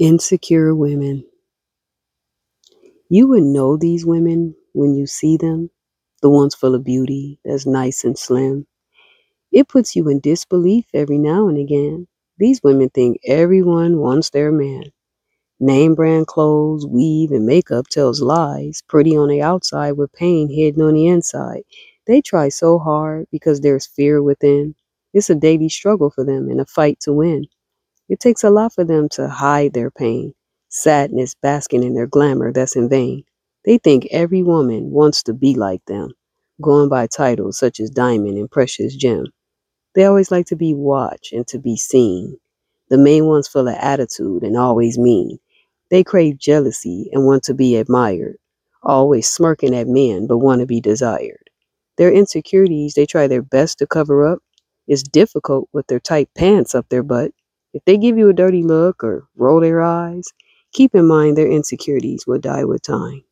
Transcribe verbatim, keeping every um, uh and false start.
Insecure women. You would know these women when you see them, the ones full of beauty, that's nice and slim. It puts you in disbelief every now and again. These women think everyone wants their man. Name brand clothes, weave, and makeup tells lies, pretty on the outside with pain hidden on the inside. They try so hard because there's fear within. It's a daily struggle for them and a fight to win. It takes a lot for them to hide their pain, sadness basking in their glamour that's in vain. They think every woman wants to be like them, going by titles such as diamond and precious gem. They always like to be watched and to be seen. The main ones full of attitude and always mean. They crave jealousy and want to be admired, always smirking at men but want to be desired. Their insecurities they try their best to cover up. It's difficult with their tight pants up their butt. If they give you a dirty look or roll their eyes, keep in mind their insecurities will die with time.